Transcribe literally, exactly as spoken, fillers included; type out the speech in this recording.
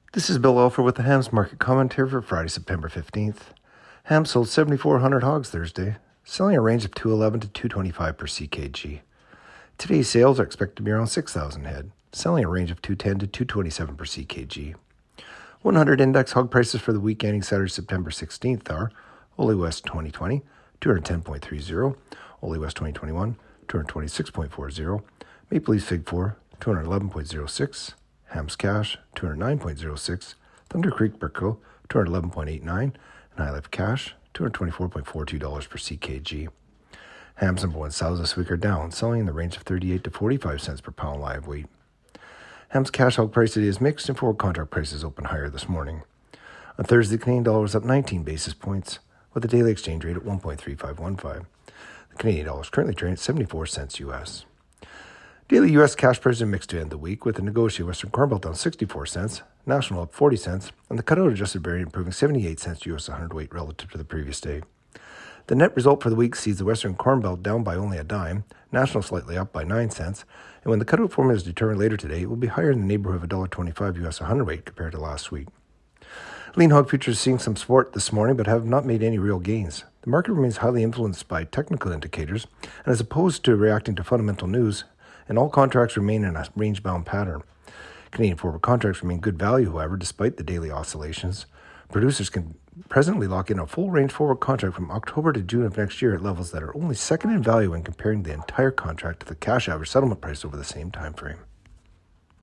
This is Bill Alford with the Hams Market Commentary for Friday, September fifteenth. Hams sold seven thousand four hundred hogs Thursday, selling a range of two eleven to two twenty-five per C K G. Today's sales are expected to be around six thousand head, selling a range of two ten to two twenty-seven per C K G. one hundred index hog prices for the week ending Saturday, September sixteenth are Ole West twenty twenty, two ten point three zero, Ole West twenty twenty-one, two twenty-six point four zero, Maple Leaf Fig four, two eleven point zero six, Hams Cash, two oh nine point zero six, Thunder Creek Brickco, two eleven point eight nine, and High Life Cash, two twenty-four point four two dollars per C K G. Hams number one sows this week are down, selling in the range of thirty-eight to forty-five cents per pound live weight. Hams cash hog price today is mixed, and forward contract prices open higher this morning. On Thursday, the Canadian dollar was up nineteen basis points, with the daily exchange rate at one point three five one five. The Canadian dollar is currently trading at seventy-four cents U S. Daily U S cash prices are mixed to end the week, with the negotiated Western Corn Belt down sixty-four cents, National up forty cents, and the cutout adjusted variant improving seventy-eight cents U S a hundredweight relative to the previous day. The net result for the week sees the Western Corn Belt down by only a dime, National slightly up by nine cents, and when the cutout formula is determined later today, it will be higher in the neighborhood of one dollar twenty-five U S a hundredweight compared to last week. Lean hog futures are seeing some support this morning, but have not made any real gains. The market remains highly influenced by technical indicators, and as opposed to reacting to fundamental news, and all contracts remain in a range-bound pattern. Canadian forward contracts remain good value, however, despite the daily oscillations. Producers can presently lock in a full-range forward contract from October to June of next year at levels that are only second in value when comparing the entire contract to the cash average settlement price over the same time frame.